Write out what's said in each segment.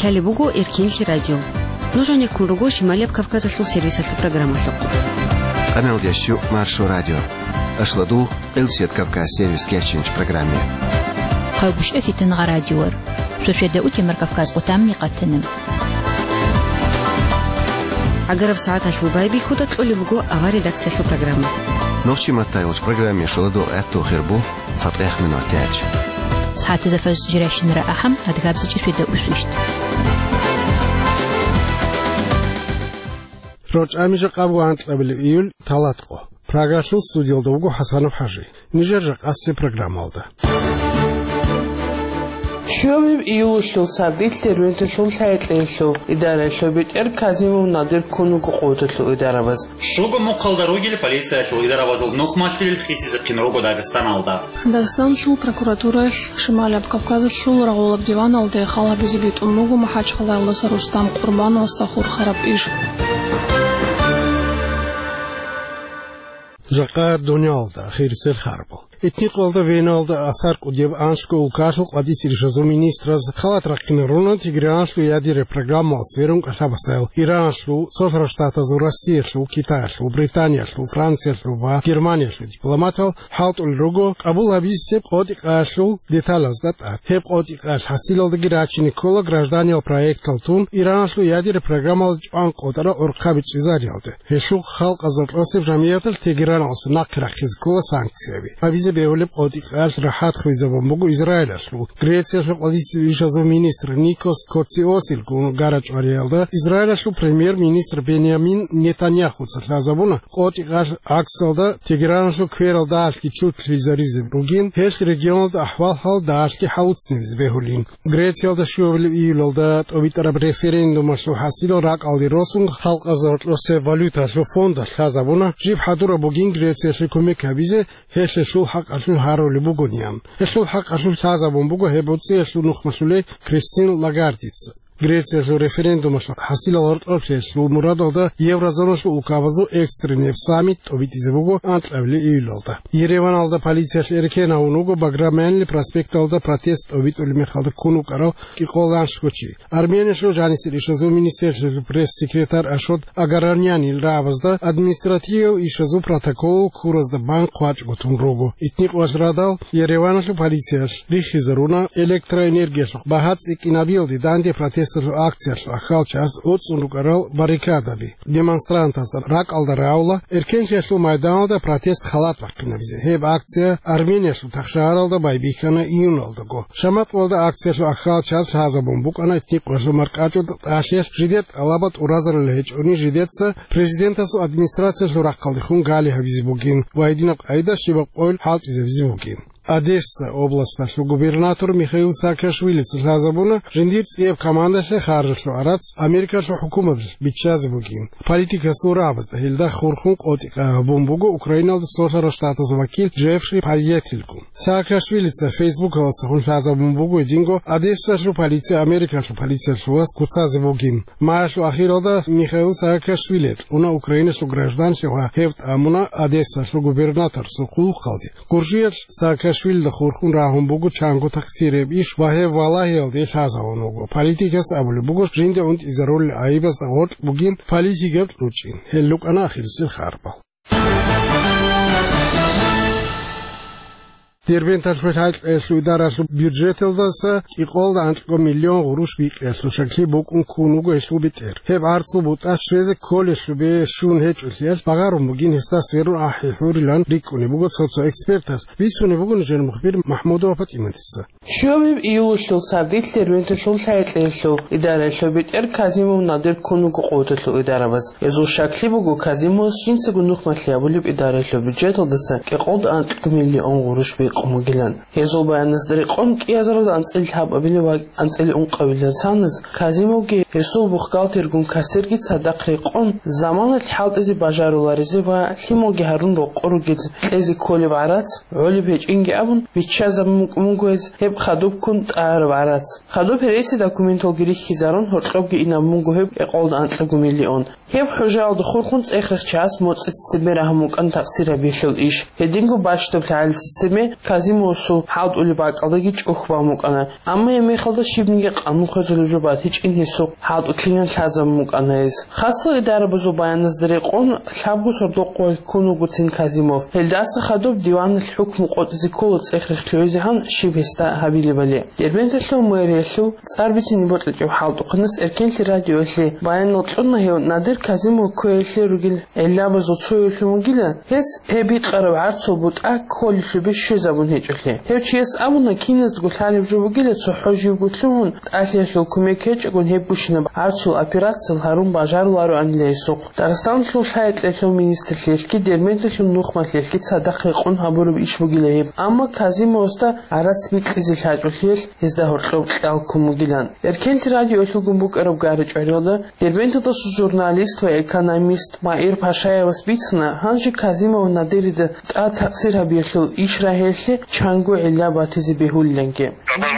Лалибугу Иркинхи радио. Нужен Куругу Шималеп Кавказаслу сервисаслу программаслу. Амел Ящу Маршу радио. Ашладу Элсет Кавказ сервис Керченч программе. Хабуш Эфитенга радиор. Шушеда Утимар Кавказ Утамни Катыным. Агаров Саат Ашлубайби Худат Олибугу Ава редакцияслу программа. Новчи Матайоч программе Шаладу Эту Хирбу Сатвех Минутяч. ساعات زفاز جراشن رأحم هتجابز جفيدة أسوشت. روج أميجا قابو عن قبل إيول ثلاثة. براغاشو ستوديو دوغو حسن بحاجي. نيجرجق أسي برنامج هذا. شوبيب إيول شو سرديت تروينت شو سايت ليشو إدارة شو بيت كازيمو نادر كونو قوتلو إدارة بس. شو مقالدروجي полиция شو إدارة بس نخماشفيل الخيسي زقينروجو داغستان алда. داغستان شو прокуратура شمال Кавказа شو رغولب ديوان алды خالا بزبيت أمنوجو محاج خلا الله سرستان قربان واستخور خراب إيش. جقار دنيا алда خير سير خربو. Etnik oldu ve oldu asar kudyev anşko ulkaşlık adisi rişazu ministraz xalat rakkinirunun tigranşlu yadire programma sferun kaşabasel İranşlu, Sosyal-Штатазу, Россияшlu, Kitayşlu, Britaniyaşlu, Fransiyашlu ve Germaniyaşlu diplomatal halt ulrugo kabul abisip odik aşlu detalazdat at. Hep odik aş hasil oldu giraçinikolo гражданил проект altun İranşlu yadire programma ank odara orkabiç izari aldı. Heşu halk azarlosif jamiyatel Tegran alsı nakrakizkola sanksiyevi. Beolip odik aş rahat xizabon bugu İsrail'aşlu. Gretsiyaşlu qadisi rişazu ministr Nikos Kotsiosil kun garaç ariyalda İsrail'aşlu premier ministr Benjamin Netanyahu tsazabuna odik aş aksalda Tehran'aşlu kveralda aşki çut lizarizm rugin heş regionalda ahval hal da aşki halutsniz beholin. Gretsiyalda şovli iyulda ovitara referendumaşlu hasilo rak aldi rosun halk azartlose valyutaşlu fonda tsazabuna jib hadura bugin Gretsiyaşlu komek abize heş حق اشون هارولي بوغونيان اشول حق اشون تازابون بوغو هبوتسي اشول نخمشولي كريستين لاغارديتس Gretsiyaşlu referendumaşlu hasil alırtlaşlu muradalda Еврозоnaşlu ulkavazu ekstrenev summit obitize bugu antravli iyulda. Yerevan alda polisiyaşlu erken avunugu Bagramenli prospekt alda protest obit ölüme kaldı konu karav ki kolanşkoçi. Armeniyaşlu janisi rişazu ministerşlu pres sekretar Ashot Agaranyan ilravazda administrativ işazu protokol kurazda bank kuaç gotun rogu. Etnik oşradal Yerevanşlu polisiyaş rişizaruna elektroenergiyaşlu bahat ikinabildi dande protest акцияш ахалчас отсунукарал баррикадаби демонстрантас рак алдараула эркеншешлу майданалда протест халат ваккинабизе хеб акция Арменияшлу тахшааралда байбихана июналдаго шамат волда акцияшлу ахалчас хазабомбук ана этник кошлу маркачу ашеш жидет алабат уразарлеч уни жидетса президентасу администрацияшлу раккалдихун гали хавизибугин вайдинак айда шибак ойл халт изевизибугин Одесса областнашлу губернатор Михаил Саакашвили цлазабуна жендирцев командашле харжашлу арац Америкашлу хукумат бичазбугин политика суравз хилда хурхун отика бомбугу Украиналда Социал-Штатазу вакил Джеффри Паетилку Саакашвили ца Facebook алсахун лазабумбугу динго Одессашлу полиция Америкашлу полицияшлу лас куцазбугин машлу ахиралда Михаил Саакашвили уна Украинашлу гражданши ва хевт амуна Одессашлу губернатор сукул қалди Куржият Саакашвили да хурхун рахун бугу чангу тактиреб иш вахе валахи алди шазавонугу политикас абули бугу жинде und изаролли айбас да горт бугин политикат лучин хеллук ана ахирсил харбал Дербенташвет эшлудараш бюджетелдаса иқолда антко миллион гуруш бик эшлушакли букун кунугу эшлубитер хеб арцу бута швезе колешлу бе шун хечулиаш багарум бугин хестас веру ахи хурилан рикуни бугу соцо экспертас бисуни бугун жен мухбир Махмудова Патиматица Шуобиб июлшlu сардит тервент шул сайтлешлу идара шобит Казимов надер кунугу qotlу идара бас езу шакли бугу Казимов шинцгу нухматля булиб идара шлу бюджетелдаса иқолда антко миллион гуруш бе قموجلان يزوبا الناس دريقون كيازرد أنتل حب أبيلوا أنتل قبيلة ثانز كازيموجي يسوع بخقال ترجم كسر جد صدق ريقون زمان الحال إذا بجارو لارزي وكلموجي هرون بقرو جد إذا كل بعرات علي بيج إنجي أبون بيتشاز مونجوز هب هب خدوب كنت أربعات خدوب رئيس دكومنتو جريح كزارون هرقب جينا مونجو هب إقعد أنتلقو مليون هب حجة دخول كنت آخر شخص موت استمر همك أن تفسير بيشل إيش هدينجو باشتو بتاع السيستم كازيموسو حاض أولي باك أضيج أخبار مك أنا أما يمي خلص شيبني قانون خزل الجوبات هيج إنهي سوق حاض أكلين لازم مك أنا إز خاصة إدارة بزو بيان نزدريقون شابو صدق ويكونوا قتين كازيموف هالداس خدوب ديوان الحكم قد زكوت آخر خلوزهان شبه استا هبيلي بالي دربين تسلو ميريسلو صاربتي نبوت لجو حاض قنص إركين لراديو إسلي بيان نطلنا هيو نادر كازيمو كويسلي رجل إلا بزو تسوي المجيلة هس هبيت قرب عرض بوت أكل في بشو زبون هيج إسلي هيو تشيس أمونا كينز قلت هالي بجو بجيلة تحوجي وقلتلون تأثير لو كوميكيج أقول هبوشنا عرض أبيراتس الهارون باجار وارو أن لي سوق درستان لو شايت لو مينستر ليشكي درمين لو نخمة ليشكي تصدق يقون هبورو بإيش بجيلة هيب أما كازيمو استا عرض بيت إزي شاج وخيش إزده هرقب تلاوكم مجيلان إركين راديو إسلو جنبوك أرب غارج عريضة دربين تدسو جورناليست وإيكاناميست ما إير باشايا وسبيتنا هانجي كازيمو ناديري ده تأثيرها بيشلو إيش راهيشي چانگو إلا باتزي بيهول لنگي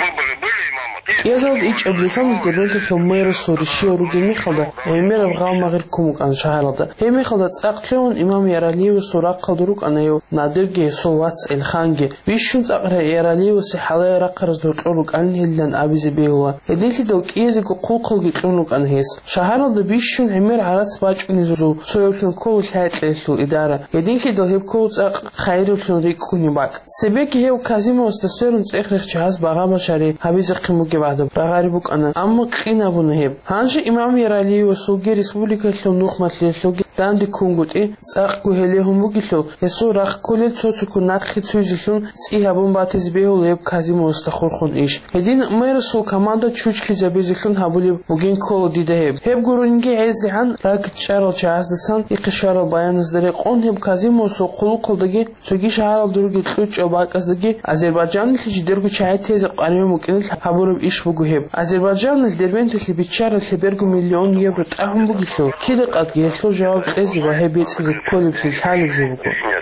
يزود إيش أبليفهم دربين تلو مير سوريشي وروجي ميخلده ويمير بغاو مغير كوموك أن شهرده هي ميخلده تأقلون إمام يرالي وسوراق قدروك أنايو نادرجي سواتس الخانجي ويشون تأقره يرالي وسيحالي رقرز دورقلوك أن هلن أبيزي بيهوا يدينتي دوك إيزيكو قوقل جيكلونوك أن هيس شهرده بيشون عمير عرات باج نزلو سويوكلون كول شهات ليسلو إدارة يدينتي دو هيب كول تأق خيروكلون ريكوني باك سبيكي هيو كازيمو استسيرون تأخرخ جهاز بغابة شاري هبيزي قيموكي بعد بغاربوك أنا أما قينا بنهيب هانجي إمام يرالي وسوقي ريسبوليكا لو نخمت ليسلوكي داندي كونغوت إيه تأقو هليهم بوكيسلو يسو راق كولي تسوتكو ناقخي تسوزيشون سئي هبون باتز بيهو ليب كازيمو استخورخون إيش هدين ميرسو كماندا تشوشكي زبيزيكلون هبولي بوغين كولو ديده هيب غورونجي عزي عن راق تشارل جهاز إقشارل بيان ازدري قون هيب كازيمو سو قلو قلدگي سوغي شهارل دروغي تلوچ أباك ازدگي أزرباجان لشي درغو چاهي تيز قانيو مكينل هبورو إيش بوغو هيب أزرباجان الدربين تلي بيتشارل تبرغو مليون يورو تأهم بوغيسلو كده قد جيسلو جواب إزي وهي بيتزي كل في الحال بجوبكو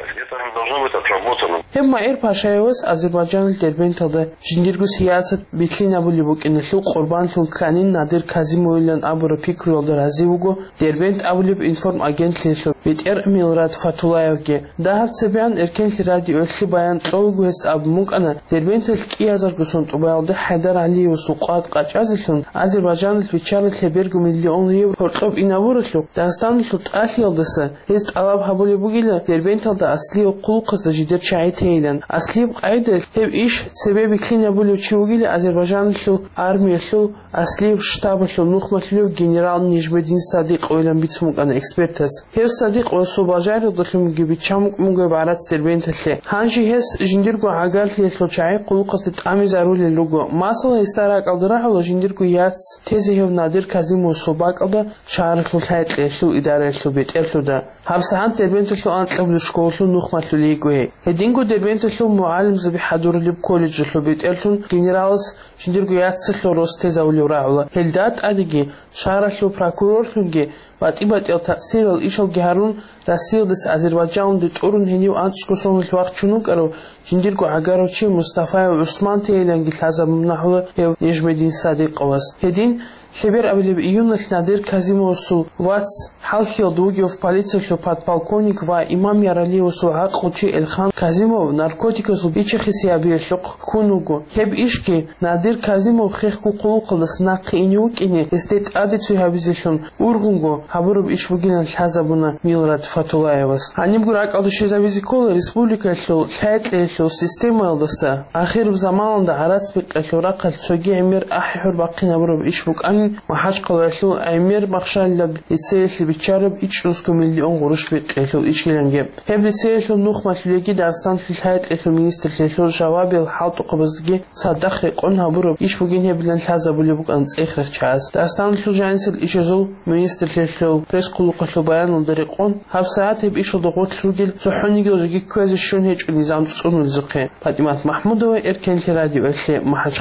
هم ما إير باشايوس أزرباجان الدربين تلده جنديرغو سياسة بيتلين أبو لبوك إن لو قربان لون كانين نادر كازيمو إلان أبو ربيك رول درازي وغو دربين أبو لب إنفورم أجنت ليسلو بيت إر ميلرات فاتولايوكي دهب سبيان إركين لراديو إلسي بيان تروغو هس أبو موك أنا دربين تلك إيازر قسون تبايل ده حيدر علي وسوقات قاچازلون أزرباجان البيتشارل تبرغو مليون يورو هرقب إناورسلو دانستان لسو تأثيل دسا هست ألاب هبو لبوغيلا دربين تلده أصلي وقلو قصد جدير شاعي تيلان أصلي بقايدة هب إيش سبب كلين يبو لوچيوغيلا أزرباجان لسو أرمي لسو أصلي وشتاب لسو نخمة لسو جنرال نجمدين صديق ويلان بيتسموك أنا إكسبرتس هب صديق ويسو باجاري دخلو مجيبي تشاموك مجيب عرات دربين تلسي هانجي هس جنديرغو عقالت لسو شاعي قلو قصد تعامي زارو للوغو ماسلا يستارك ألدراح ولو جنديرغو ياتس تيزي هب نادر كازيمو صوباك ألدا شعرك لحيات لسو إدارة لسو بيت إلسو دا هبسهان دربين تلسو أنتلب لشكولسو نخمة لليقوه هدينغو دربين تلسو معالم زبي حضور لب كوليج لسو بيت إلسو جنرالز جنديرغو ياتس لسو روستيز أوليو راعولا هلدات أدقي شعرك لو براكورور لنجي بات التأثير الإيشو جهارون رسيل دس أزرباجان دي تورون هنيو أنتشكوسون الوقت شنوك أرو جنديرغو عقاروچي مصطفى وعثمان تيلانجي تلازم منحوله يو نجمدين صديق قواس هدين Север Абилеб июня Надир Казимовсу вац халхил дугиов полицию подполковник ва имам Яралиевсу Акучи Элхан Казимов наркотикосу ичехиси абиешлук кунугу хеб ишки Надир Казимов хехку кулукалс нақинюкини эстет адицу хабизишун ургунгу хабуруб ишбугинан хазабуна Милрат Фатулаевас анимгур акалдуши забизикола республикашлу шайтлешлу система алдаса ахир заманында арацбеклу рақал цоги эмир ахихур бақина буруб ишбук محاج قلاشلو أمير مخشان لب يتسيسل بيتشارب إيش نسكو مليون غروش بيتلو إيش كيلانجيب هب يتسيسل نوخ ماتليكي داستان في الحياة إخو مينيستر سيسل شوابي الحاطو قبزدگي صدق ريقونها برو إيش بوغين هبلان حازا بوليبوك أنس إخرخ چاز داستان لسو جانسل إيش زو مينيستر سيسل بريس قلوقشلو بيان ودريقون هب ساعات هب إيش ضغوط لوجل سوحوني جوزجي كوز الشون هيج ونظام تصون الزقين فاتمات محمود وإركان راديو إلسي محاج قلا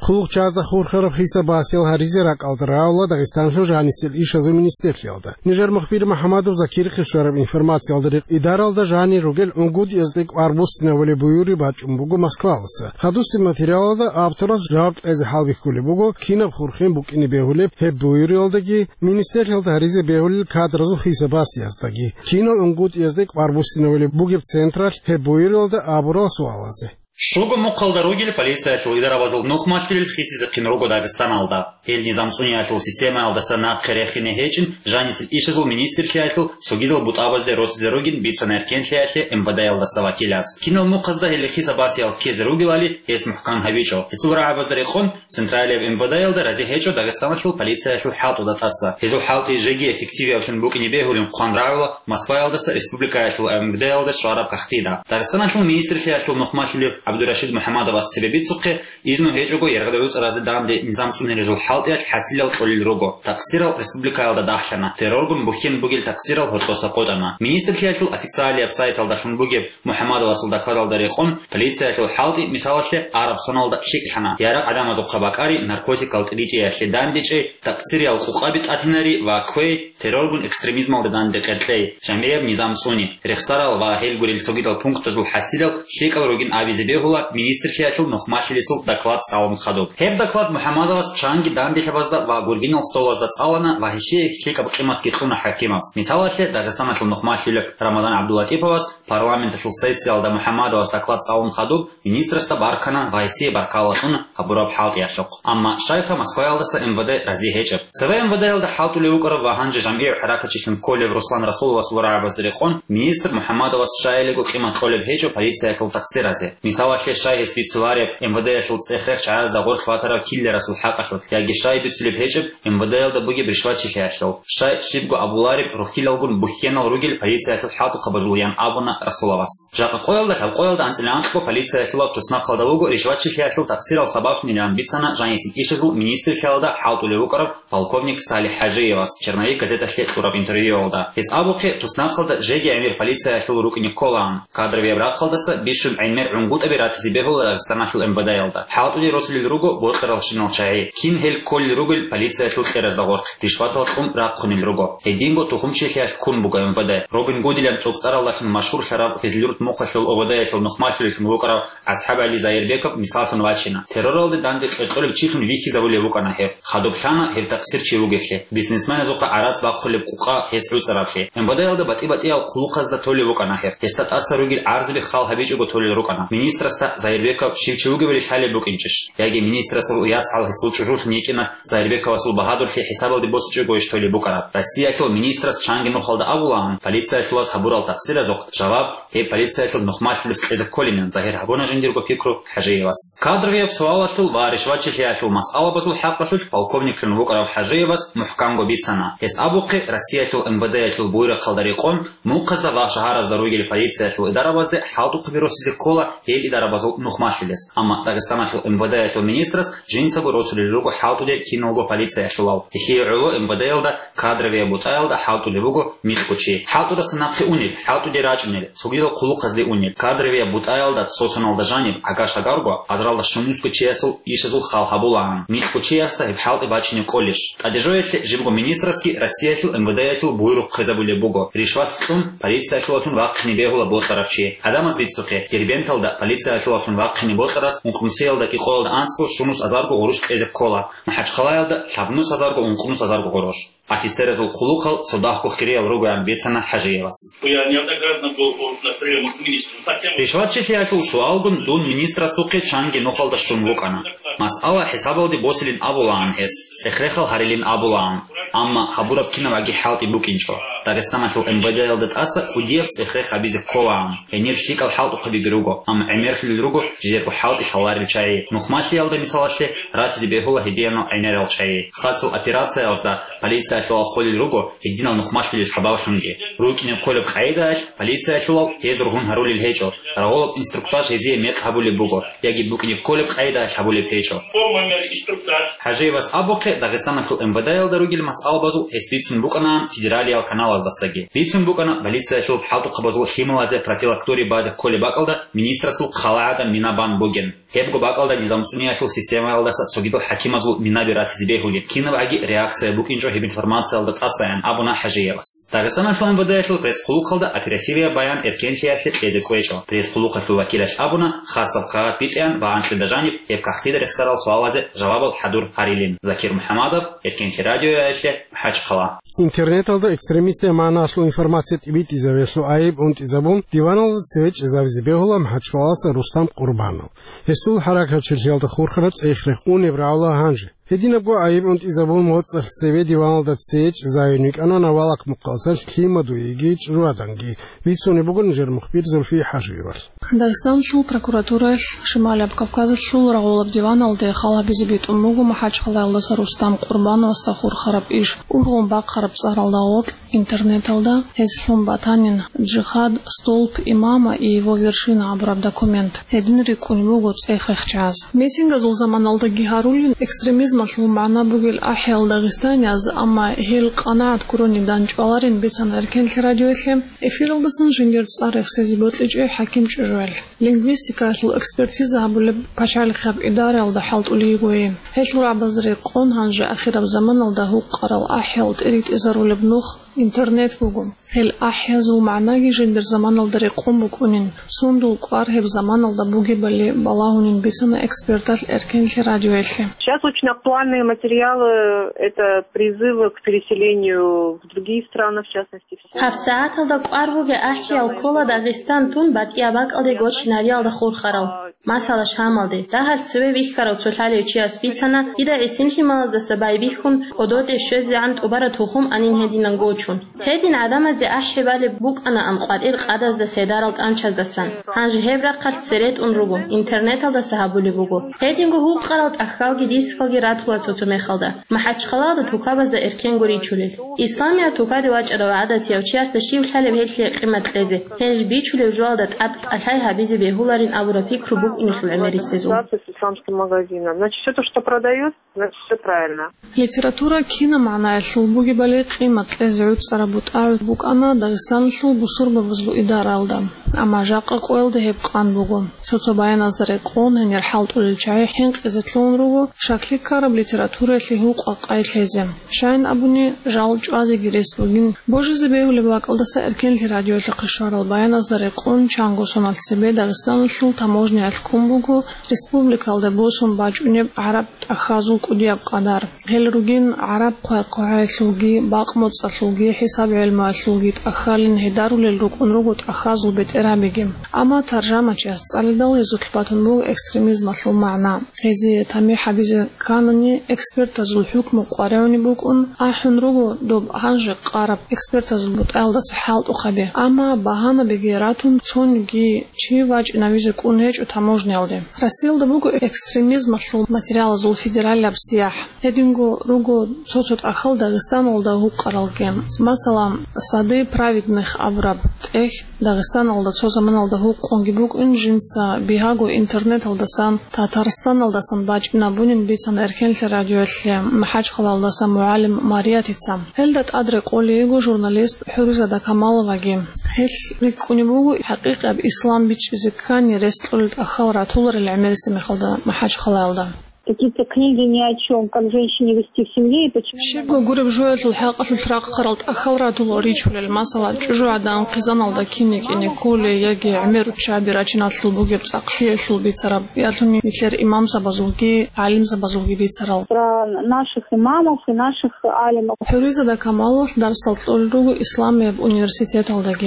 Хулук чазда хурхаров хиса басил харизерак алдараула Дагестанлы жанисил ишазу министрлиалда. Нижер махбир Махамадов Закир Хишаров информация алдарик идаралда жани ругел унгуд язык арбусина вали буюри бачумбугу Москвалса. Хадуси материалда авторас жавк эз халвикулибугу кинаб хурхим букини бехулеб хеб буюри алдаги министрлиалда харизе бехулил кадразу хиса басиясдаги. Кинаб унгуд язык арбусина вали бугеб централ хеб буюри алда абурасу алазе. Шугу мукалдаругили полиция шул идара вазыл нухмашвили хиси закинругу Дагестан алда. Эл низамцуни ашул система алдаса на керехине хечин жанисил ишазул министр хиашул сугидал бутабазде Росзеругин бицана эркен хиаши МВД алдаса вакиляс. Кинал муказда хели хиса басиял кезеругилали эс мухкан хавичо. Исура абаздарихон централия МВД алда рази хечо Дагестан шул полиция шул халту датаса. Хизу халти жеги эффективия шун букини бехулин хуан равила Москва алдаса республика шул МВД алда шуараб кахтида. Дагестан шул министр хиашул нухмашвили Абдурашид Мухаммадов Цебебит сукhe изну хечого яргадавус разданде низам сунережул халтяш хасилал солил рого. Таксирал республика алда дахшана. Терроргун бухин бугил таксирал хортоса котана. Министр хиашул официалия сайт алдашун бугев Мухаммадов сулдакадал дарихон полиция шул халти мисалашле араб соналда шикшана. Яра адама духабакари наркотик алтричи яшли дандичи таксириал хухабит атинари ва квей терроргун экстремизм алда данде кертлей. Шамиев низам суни. Рехстарал ва хелгурил сугидал пункт жул хасилал шикал рогин авизе министр хиашул нухмашилисул доклад салам хадуб. Хеб доклад Мухаммадова чанги дандишабазда ва гургинал столазда салана ва хиши хлика бхимат китхуна хакимас. Мисалашле Дагестан шул нухмашили Рамадан Абдулатиповас парламент шул сессиял да Мухаммадова доклад салам хадуб министрста баркана ва иси баркалашун хабураб халт яшук. Амма шайха Москва алдаса МВД рази хечеп. Саве МВД алда халту леукара ва ханжи жамир харакачишин Колев Руслан Расулова сулара абаздрихон министр Мухаммадова шайлегу химат Колев хечо полиция шул такси рази. Мисалашле шай спецтоварев МВД шул цехрех чаас да гор хватара киллера сул хакашут. Яги шай бицулеп хечеп МВД алда буги бришвачи хяшл. Шай шибгу Абуларев рухилалгун бухенал ругил полиция шул хату хабазуян абуна Расуловас. Жака қойылда антиляншко полиция шул тусна халдавугу ришвачи хяшл таксирал сабак нилян бицана жанисин ишезул министр халда халту левукаров полковник Салих Хажиевас. Черновик газета шлет сураб интервью алда. Из абуки тусна халда жеги амир полиция шул руки Николан. Кадровый брат халдаса бишум аймер унгут абират зибехул Дагестан шул МВД алда. Халтули Росулил ругу борхарал шинал чай. Кин хел коль ругул полиция шул хераздагорт. Тишватал рак хунил ругу. Эдинго тухумчи хяш кун буга МВД. Робин Гудилян туктараллахин машур шараб физлюрт муха шул ОВД шул нухмашли шул мукарав асхаб Али Заирбеков мисалшун вачина. Терроралды данды толик чихун вихи завули вукана хев. Хадубшана хев таксир чиругехе. Бизнесмен зука арас бакхули кука хес уцарафе. МВД алда бати ау кулуқазда толи вукана хев. Хестат аста ругил арзби хал хабичугу толи рукана. Министрста Заирбеков Шивчугевили шали букинчиш. Яги министра сул яцал хисул чужут никина Заирбекова сул бахадур хи хисабал ди бос чугу иштоли букара. Россия шул министра с чангину холда абулан. Полиция шулас хабурал таксира зок. Жаваб хе полиция шул нухмашлюс эзак колинен. Захир хабуна жиндиргу фикру Хажиевас. Кадровев суала шул варишвачи хия шул масала басул хакка шул полковник шул букарав Хажиевас мухканго бицана. Эс абуки Россия шул МВД шул буйра халдарикон муказда ва шахара здаругили полиция шул идаравазде халту кубиросизе кола хел идаравазул нухмашлюс. Амма Дагестан шул МВД шул министрас жинсабу Росулил ругу халтуде кинолго полиция шулал. Хи улу МВД алда кадрове бутайлда халтуде ругу мискучи. Халтуда санапхи унил, халтуде рачунил. Сугидо кулу казди унил. Кадрове бутайлда сосуналда жанив агаш агарго азралда шумуску чесул ишезул халхабулан. Мискучи аста и халты бачини колиш. Адежоеше живго министраски Россия шул МВД шул буйрук хазабуле буго. Ришват сун полиция шулатун вакхни бегула ботаравчи. Адамас битсухе Дербенталда полиция шулатун вакхни ботарас ункумсиялда ки қолда анску шумус азарго оруш эзеп кола. Махачхалаялда шабнус азарго ункумус азарго орош. Офицер зул хулухал судахку хириал руган бецана Хажиевас. Я неоднократно был на приемах министров. Ришват шефиашул суалгун дун министра суки чанги нохалда шумвукана. Мас'ала хисабалди босилин абулан хес. Эхрехал харилин абулан. Амма хабураб кинаваги халти букинчо. Дагестан шул МВД алдат аса удев эхрех абизе колан. Энер шикал халту хабигруго. Амма эмер филдруго жирку халти шаларил чай. Нухмаши алда мисалаште рачи бехула хидиано айнерал чай. Хасл операция алда полиция полиция шла холил руго, единал нухмашвили шабал шунги. Руки не колеб хайда, полиция шла, езругун харулил хечо. Раголоб инструктаж езе мет хабули буго. Яги буки не колеб хайда шабули печо. Хажи вас абоке Дагестана шел МВД дорогил мас албазу, эстицун букана федералиал канала застаги. Лицун букана полиция шел халту хабазу хималазе профилактури базе колебакалда министра су халаада минабан буген. Хебго бакалда низамцуния шел система алдаса согидо хакимазу минабират зибехули. Кинаваги реакция букинжо хеб информация алдат асаян абуна хажиевас. Дагестана шел МВД шел пресс-хулухалда оперативия баян эркенчияши эзекуэчо. Пресс-хулуха шел вакилаш абуна хасабка питян вааншли дажаниб хеб кахтида рехсарал суалазе жавабал хадур харилин. Закир Мухаммадов, эркенчи радио яшли хачхала. Интернет алда экстремисты манашлу информация тибит изавешлу айб und изабун диванал цвеч завзибехула мхачхаласа Рустам Курбанов. Хесул харака чирчалда хурхарабс эйхлех уневраула ханжи. Единабго айб und изабун моцах цве диванал да цвеч зайник анона валак муқасал климаду игич руаданги. Вицуни бугун жер мухбир Зульфи Хажиевар. Дагестан шул прокуратура Шимали Кавказа шул раголаб диванал да хала бизибит умугу махачхалаласа Рустам Курбанов астахур хараб иш ургун бак хараб саралдаот интернет алда Эслум Батанин джихад столб имама и его вершина абраб документ. Един рекунбугу цехрехчас. Митинга зулзаман алда гихарулин экстремизм ашлу мана бугил ахел Дагестане аз ама хел канаат курони данчаларин бецан эркен радиоэслем эфиралдасын жингер царэх сезиботлич хаким чужуэл. Лингвистика ашлу экспертиза абуле пачалик хаб идара алда халт улигуэ. Хешлур абазри қон ханжа ахираб заман алда ху қарал ахел терит изаруле бнух интернет бугу. Хел ахязу ма'наги жиндер заман алда рекон букунин. Сундул квархеб заман алда буги бали балахунин бисана экспертаж эркенши радиоэшле. Сейчас очень актуальные материалы, это призывы к переселению в другие страны, в частности. Хабсаат алда кварбуге ахи алкола Дагестан тун бат ябак алда гочинари алда хурхарал. Масала шамалде. Тахал цве вихкарау цулхали учия спицана, ида эсенхи малаз да сабай вихун, одот эшөзи ант убара тухум анин хединан гочун. Хедин адам аз да ахи бали бук ана амқад ил қадаз да седаралт анчаз дасан. Ханжи хебра қалт серет ун ругу, интернет алда сахабули бугу. Хедин гу хук қаралт ахкалги дискалги ратула цуцу мехалда. Махачқала да тукабаз да эркен гури чулил. Исламия тукади вач арава адат яучияс да шив хали вхетли қимат лезе. Хенж бичулив жуал да тат атай хабизи бехуларин абурапи крубук Ситуация с исламским магазином. Значит, все то, что продают, значит, все правильно. Литература кино мعناه шулбуги бали قيمة لزعود سربوت أرض بوك أنا داغستان شول بصور بفضلو إدارة الدم أما جاقا قويل ده هبقان بوغو سوتو باين أصدر قون هن يرحالت أوليجاي حينك إزتلون روغو شكلي كارب ليتراتورة لهوق أقايت لازم شاين أبوني جال جوازي جريس بوغين بوجي زبيهو لباك ألدسا إركين لراديو لقشار الباين أصدر قون چانگو سونال سبي داغستان شول تموجني ألكم بوغو ريسبوبليكال ده بوسون باج أنيب عرب أخازو قدياب قدار هل روغين عرب قوي شوغي باق موت شوغي حساب علم شوغي تأخالين هدارو للروغون روغو تأخازو بيت إرابيجيم أما ترجمة جاست على دول يزوتلباتون بوغ إكستريميزم شو معنا هذه تامي حبيزة كانوني إكسبرت زو الحكم وقارعوني بوغون أحن روغو دوب هنج قارب إكسبرت زو بوت ألدا سحالت أخبي أما باهانا بجيراتون تونجي چي واج نويزة كون هيج وتاموجني ألدي رسيل دبوغو إكستريميزم شو ماتريال زو الفيدرالي بسياح هدينغو روغو صوت أخل داغستان алда ху қаралген. Масалам, сады праведных абраб тех Дагестан алда цозаман алда ху қонгибук инжинса бихагу интернет алдасан Татарстан алдасан бач набунин бицан эрхенле радиоэтле махачхал алдасан муалим мариятицам. Хелдат адре қолиегу журналист Хуризада Камаловаги. Хел рикунибугу хақиқи аб ислам бич зиккани рестлулит ахал ратулар ил'амириси михалда махачхал алда. Какие-то книги ни о чем, как женщине вести в семье и почему... Шибу гуриб жуэт лхaq ашултрaq qaralt ахалратул ричулел масала чужу адан qizanal da kinik иникуле яги амер чабирачинатлу бугеб цақшие шул бицараб ялуни итлер имам забазулги алим забазулги бицарал про наших имамов и наших алимов. Хуризада Камалов дарсалтулругу исламия университет алдаги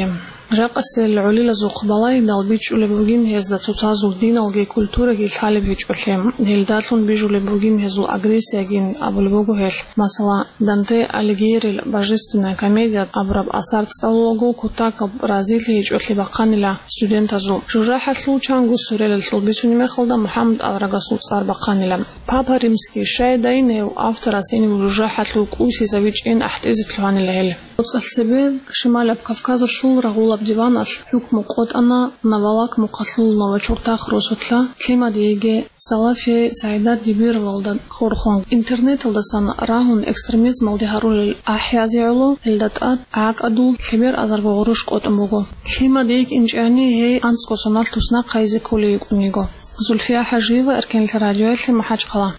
جاقس العليل زوق بلاي دالبيج ولبوجين هزدا تتازو دين الجي كولتورة جي الحالب هيج بحلم هيلداتون بيجو لبوجين هزو أغريسيا جين أبولبوجو هيل مثلا دانتي ألجير الباجستنا كوميديا أبرب أثار تسألوجو كتاك برازيل هيج أتلبقان لا ستودنت زو جوجاحة لو تشانغو سوريل التلبيسوني مخلدا محمد أورغاسوت أربقان لا بابا ريمسكي شاي داينه أفتر أسيني وجوجاحة لو كوسي زويج إن أحتزت لهان الهيل السبب شمال بكافكاز شو رغولا بديفانش حكم قد أنا نوالك مقتلول نوچورتاخ روسوتلا كلمة ديجي سلافي سعيدات ديبير والدن خورخون انترنت الدسان راهون اكسترميزم الدهارول الأحيازي علو الدتات عاق أدو كبير أذر بغروش قد أموغو كلمة ديك إنجاني هي أنسكو سونال تسنا قايزي كولي يقنيغو زلفيا حجيوة أركان الراديوات لمحاج قلا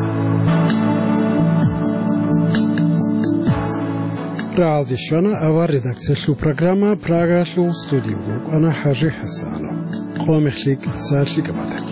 رادي شوانا أوار редакция программа Прага шоу студию. Она Хажи Хасанов. قوم خليك سارشي كباتك.